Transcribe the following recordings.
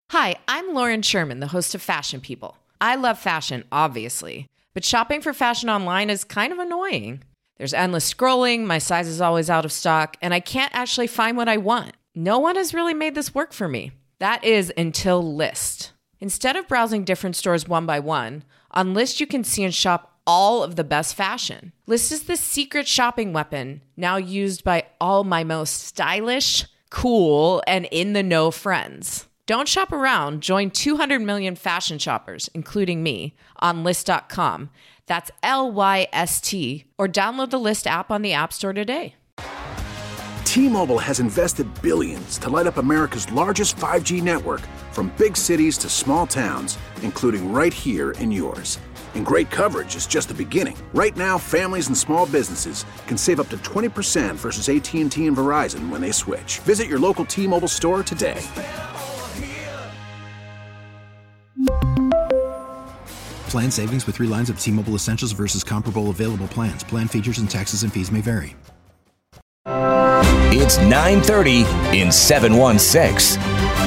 Hi, I'm Lauren Sherman, the host of Fashion People. I love fashion, obviously, but shopping for fashion online is kind of annoying. There's endless scrolling, my size is always out of stock, and I can't actually find what I want. No one has really made this work for me. That is until Lyst. Instead of browsing different stores one by one, on Lyst you can see and shop all of the best fashion. Lyst is the secret shopping weapon now used by all my most stylish, cool, and in-the-know friends. Don't shop around. Join 200 million fashion shoppers, including me, on Lyst.com. That's Lyst, or download the Lyst app on the App Store today. T-Mobile has invested billions to light up America's largest 5G network, from big cities to small towns, including right here in yours. And great coverage is just the beginning. Right now, families and small businesses can save up to 20% versus AT&T and Verizon when they switch. Visit your local T-Mobile store today. Plan savings with 3 lines of T-Mobile Essentials versus comparable available plans. Plan features and taxes and fees may vary. It's 9:30 in 716.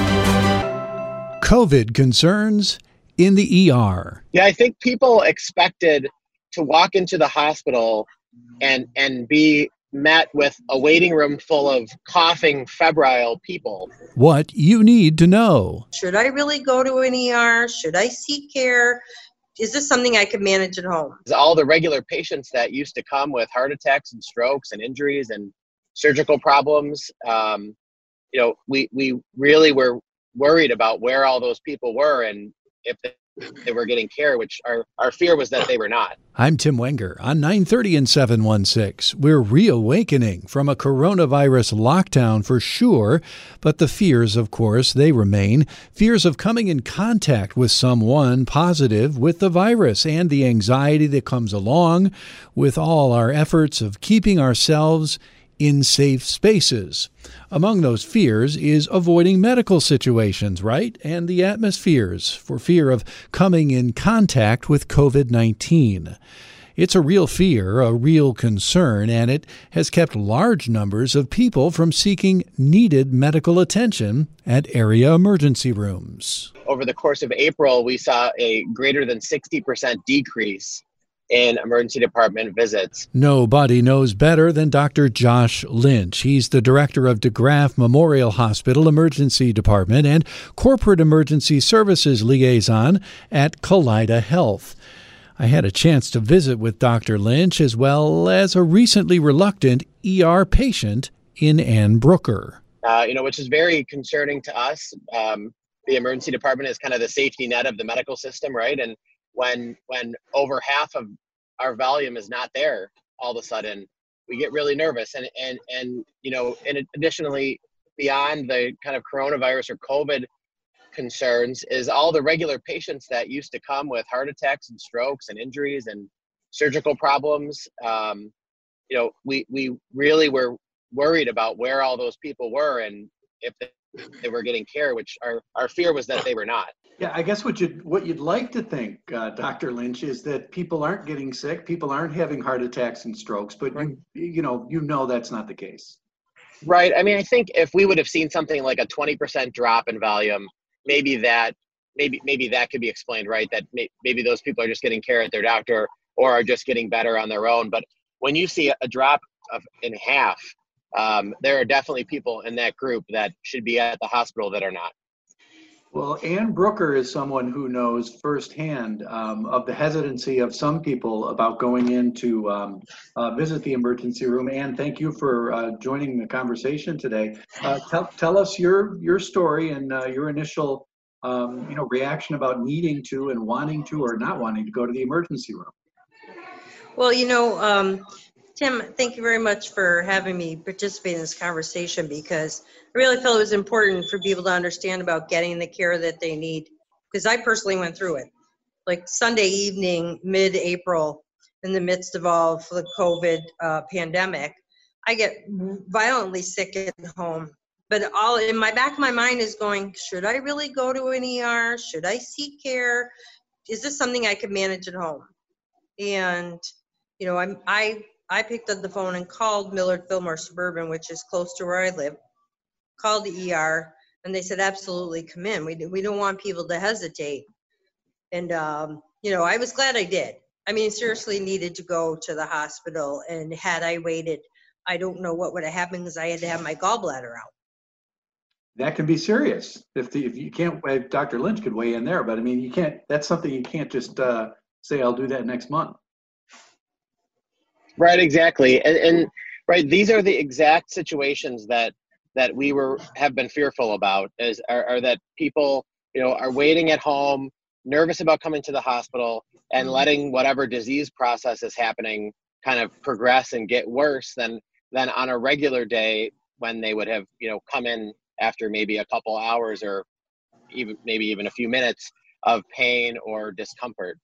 COVID concerns in the ER. Yeah, I think people expected to walk into the hospital and be met with a waiting room full of coughing, febrile people. What you need to know. Should I really go to an ER? Should I seek care? Is this something I could manage at home? All the regular patients that used to come with heart attacks and strokes and injuries and surgical problems, we really were worried about where all those people were and if they were getting care, which our fear was that they were not. I'm Tim Wenger on 9:30 and 716. We're reawakening from a coronavirus lockdown for sure, but the fears, of course, they remain. Fears of coming in contact with someone positive with the virus and the anxiety that comes along with all our efforts of keeping ourselves in safe spaces. Among those fears is avoiding medical situations, right? And the atmospheres for fear of coming in contact with COVID-19. It's a real fear, a real concern, and it has kept large numbers of people from seeking needed medical attention at area emergency rooms. Over the course of April, we saw a greater than 60% decrease in emergency department visits. Nobody knows better than Dr. Josh Lynch. He's the director of DeGraff Memorial Hospital Emergency Department and Corporate Emergency Services Liaison at Kaleida Health. I had a chance to visit with Dr. Lynch as well as a recently reluctant ER patient in Ann Brooker. Which is very concerning to us. The emergency department is kind of the safety net of the medical system, right? And when over half of our volume is not there, all of a sudden we get really nervous. And additionally, beyond the kind of coronavirus or COVID concerns is all the regular patients that used to come with heart attacks and strokes and injuries and surgical problems. We really were worried about where all those people were and if they were getting care, which our fear was that they were not. Yeah, I guess what you'd like to think, Dr. Lynch, is that people aren't getting sick, people aren't having heart attacks and strokes, but right. you know that's not the case. Right. I mean, I think if we would have seen something like a 20% drop in volume, maybe that could be explained, right? That maybe those people are just getting care at their doctor or are just getting better on their own. But when you see a drop in half, there are definitely people in that group that should be at the hospital that are not. Well, Ann Brooker is someone who knows firsthand of the hesitancy of some people about going in to visit the emergency room. Ann, thank you for joining the conversation today. Tell us your story and your initial reaction about needing to and wanting to or not wanting to go to the emergency room. Well, Tim, thank you very much for having me participate in this conversation because I really felt it was important for people to understand about getting the care that they need because I personally went through it. Like Sunday evening, mid-April, in the midst of all the COVID pandemic, I get violently sick at home. But all in my back of my mind is going, should I really go to an ER? Should I seek care? Is this something I could manage at home? And, I picked up the phone and called Millard Fillmore Suburban, which is close to where I live, called the ER, And they said, absolutely, come in. We don't want people to hesitate. And, I was glad I did. I mean, seriously needed to go to the hospital. And had I waited, I don't know what would have happened because I had to have my gallbladder out. That can be serious if you can't. Dr. Lynch could weigh in there, but I mean, you can't. That's something you can't just say, "I'll do that next month." Right, exactly, and right, these are the exact situations that we have been fearful about. Are that people are waiting at home, nervous about coming to the hospital, and letting whatever disease process is happening kind of progress and get worse than on a regular day when they would have come in after maybe a couple hours or even a few minutes of pain or discomfort.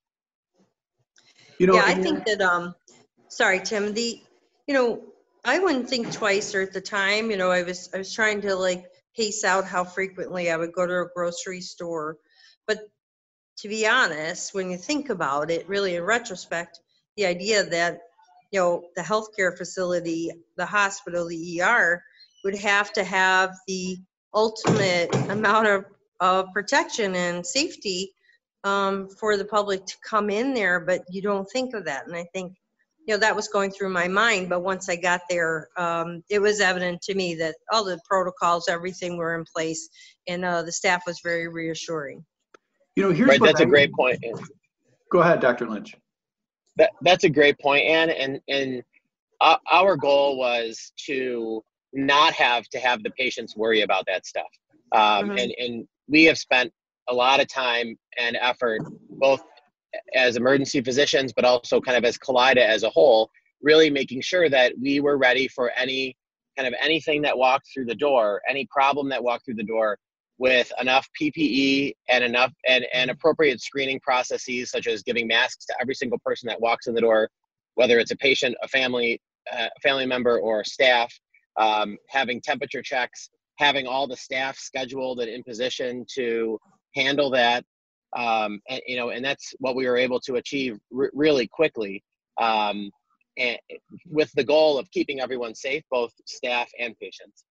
I think that sorry, Tim, I wouldn't think twice, or at the time, I was trying to pace out how frequently I would go to a grocery store. But to be honest, when you think about it, really in retrospect, the idea that the healthcare facility, the hospital, the ER would have to have the ultimate amount of protection and safety for the public to come in there, but you don't think of that. And I think, that was going through my mind. But once I got there, it was evident to me that all the protocols, everything were in place, and the staff was very reassuring. Here's right. That's a great point. Go ahead, Dr. Lynch. That's a great point, Ann. And our goal was to not have the patients worry about that stuff. And we have spent a lot of time and effort, both as emergency physicians, but also kind of as Kaleida as a whole, really making sure that we were ready for anything that walked through the door, any problem that walked through the door, with enough PPE and enough and appropriate screening processes, such as giving masks to every single person that walks in the door, whether it's a patient, a family member, or staff, having temperature checks, having all the staff scheduled and in position to handle that. And that's what we were able to achieve really quickly, and with the goal of keeping everyone safe, both staff and patients.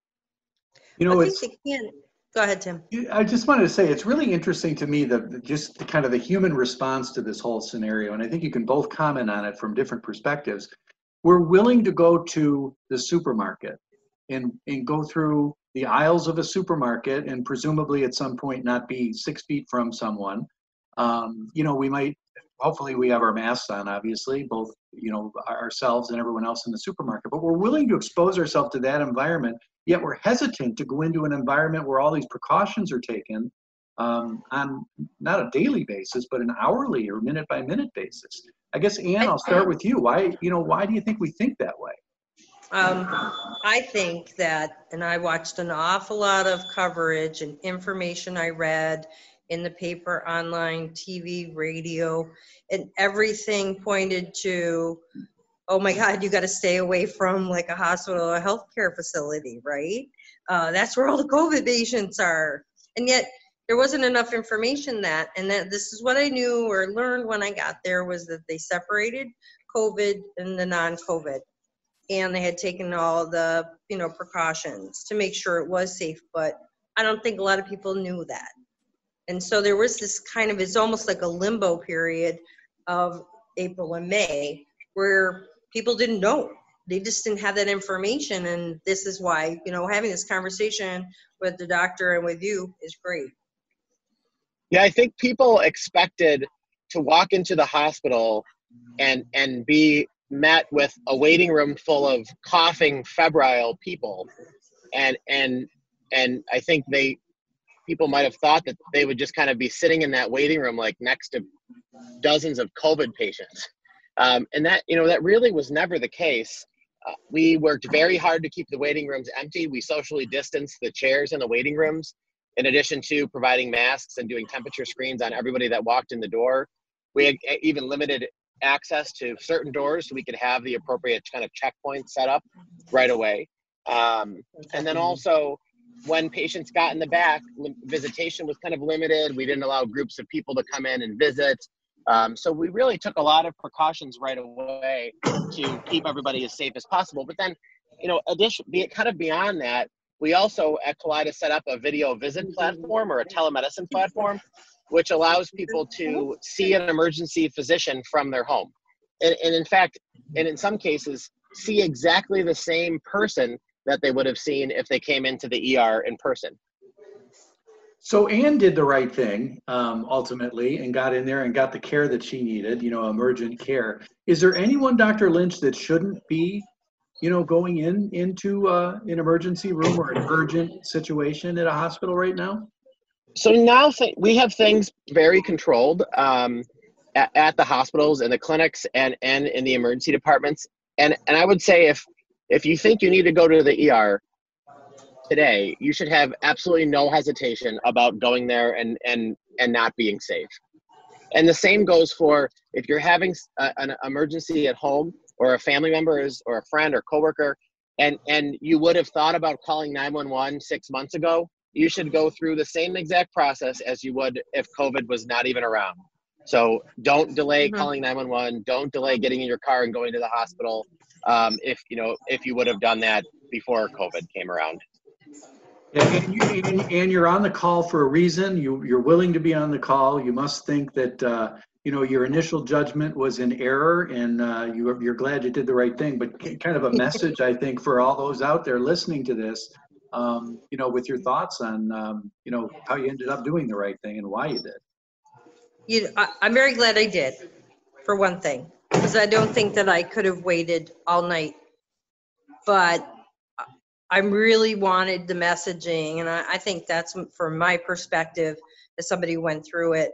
Go ahead, Tim. I just wanted to say it's really interesting to me just kind of the human response to this whole scenario, and I think you can both comment on it from different perspectives. We're willing to go to the supermarket and go through the aisles of a supermarket and presumably at some point not be 6 feet from someone. We might, hopefully we have our masks on, obviously, both, ourselves and everyone else in the supermarket, but we're willing to expose ourselves to that environment, yet we're hesitant to go into an environment where all these precautions are taken on not a daily basis, but an hourly or minute by minute basis. I guess, Ann, I'll start with you. Why do you think we think that way? I think that, and I watched an awful lot of coverage and information I read in the paper, online, TV, radio, and everything pointed to, oh my God, you got to stay away from a hospital or a healthcare facility, right? That's where all the COVID patients are. And yet there wasn't enough information and that this is what I knew or learned when I got there, was that they separated COVID and the non-COVID. And they had taken all the, precautions to make sure it was safe. But I don't think a lot of people knew that. And so there was this it's almost like a limbo period of April and May where people didn't know. They just didn't have that information. And this is why, having this conversation with the doctor and with you is great. Yeah, I think people expected to walk into the hospital and be met with a waiting room full of coughing, febrile people. And I think people might have thought that they would just kind of be sitting in that waiting room, next to dozens of COVID patients. And that really was never the case. We worked very hard to keep the waiting rooms empty. We socially distanced the chairs in the waiting rooms, in addition to providing masks and doing temperature screens on everybody that walked in the door. We had even limited access to certain doors so we could have the appropriate kind of checkpoints set up right away. And then also, when patients got in the back, visitation was kind of limited. We didn't allow groups of people to come in and visit. So we really took a lot of precautions right away to keep everybody as safe as possible. But then, kind of beyond that, we also at Kaleida set up a video visit platform or a telemedicine platform, which allows people to see an emergency physician from their home. And in fact, and in some cases, see exactly the same person that they would have seen if they came into the ER in person. So Anne did the right thing, ultimately, and got in there and got the care that she needed, emergent care. Is there anyone, Dr. Lynch, that shouldn't be, going into an emergency room or an urgent situation at a hospital right now? So now we have things very controlled at the hospitals and the clinics and in the emergency departments. And I would say if you think you need to go to the ER today, you should have absolutely no hesitation about going there and not being safe. And the same goes for if you're having an emergency at home, or a family member or a friend or coworker, and you would have thought about calling 911 6 months ago, you should go through the same exact process as you would if COVID was not even around. So don't delay calling 911. Don't delay getting in your car and going to the hospital if you would have done that before COVID came around. And you're on the call for a reason. You're willing to be on the call. You must think that your initial judgment was in error, and you're glad you did the right thing. But kind of a message, I think, for all those out there listening to this, with your thoughts on how you ended up doing the right thing and why you did. I'm very glad I did, for one thing, because I don't think that I could have waited all night. But I really wanted the messaging, and I think that's, from my perspective, as somebody who went through it,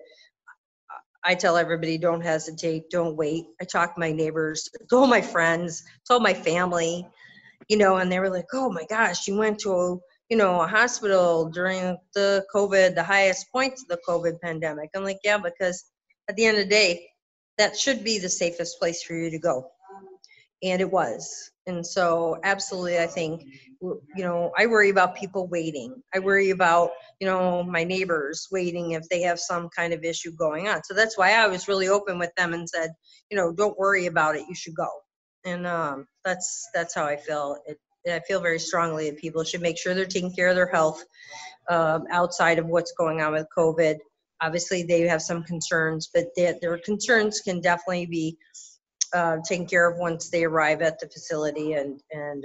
I tell everybody, don't hesitate, don't wait. I talk to my neighbors, told my friends, told my family, and they were like, oh my gosh, you went to a hospital during the COVID, the highest points of the COVID pandemic. I'm like, yeah, because at the end of the day, that should be the safest place for you to go. And it was. And so absolutely, I think, I worry about people waiting. I worry about, my neighbors waiting if they have some kind of issue going on. So that's why I was really open with them and said, don't worry about it. You should go. And that's how I feel. I feel very strongly that people should make sure they're taking care of their health outside of what's going on with COVID. Obviously, they have some concerns, but their concerns can definitely be taken care of once they arrive at the facility and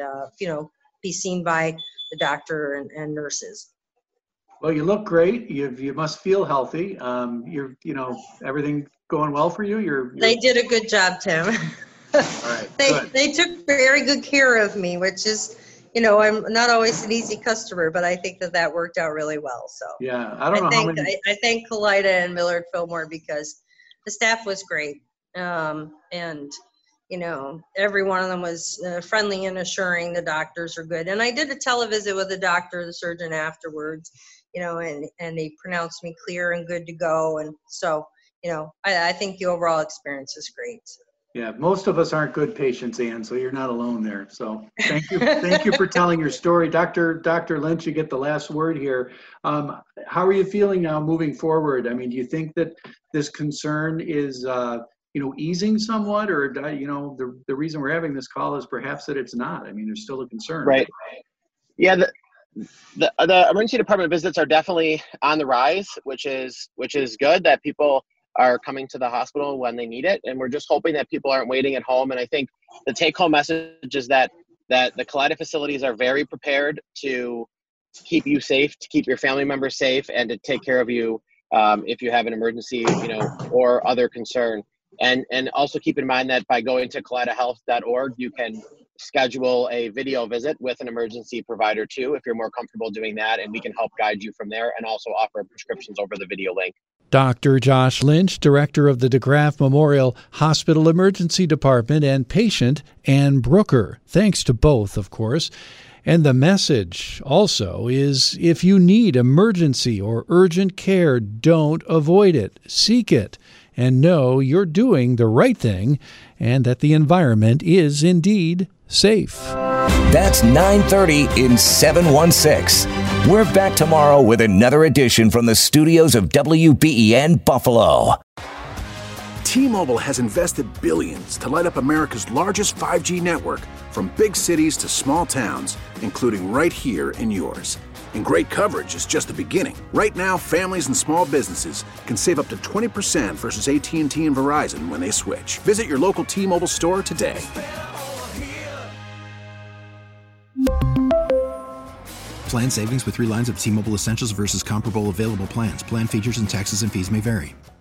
be seen by the doctor and nurses. Well, you look great. You must feel healthy. You're everything going well for you. They did a good job, Tim. All right. They took very good care of me, which is, I'm not always an easy customer, but I think that worked out really well. So yeah, I don't know how many. I thank Kaleida and Millard Fillmore because the staff was great, and every one of them was friendly and assuring. The doctors are good, and I did a televisit with the doctor, the surgeon afterwards, and they pronounced me clear and good to go, and so I think the overall experience is great. Yeah, most of us aren't good patients, Ann, so you're not alone there. So thank you for telling your story. Dr. Lynch, you get the last word here. How are you feeling now moving forward? I mean, do you think that this concern is, easing somewhat, or, the reason we're having this call is perhaps that it's not? I mean, there's still a concern. Right. Yeah, the emergency department visits are definitely on the rise, which is good that people are coming to the hospital when they need it. And we're just hoping that people aren't waiting at home. And I think the take-home message is that the Kaleida facilities are very prepared to keep you safe, to keep your family members safe, and to take care of you if you have an emergency, or other concern. And also keep in mind that by going to KaleidaHealth.org, you can schedule a video visit with an emergency provider too, if you're more comfortable doing that, and we can help guide you from there and also offer prescriptions over the video link. Dr. Josh Lynch, director of the DeGraff Memorial Hospital Emergency Department, and patient Ann Brooker. Thanks to both, of course. And the message also is, if you need emergency or urgent care, don't avoid it. Seek it. And know you're doing the right thing and that the environment is indeed safe. That's 9:30 in 716. We're back tomorrow with another edition from the studios of WBEN Buffalo. T-Mobile has invested billions to light up America's largest 5G network, from big cities to small towns, including right here in yours. And great coverage is just the beginning. Right now, families and small businesses can save up to 20% versus AT&T and Verizon when they switch. Visit your local T-Mobile store today. Plan savings with 3 lines of T-Mobile Essentials versus comparable available plans. Plan features and taxes and fees may vary.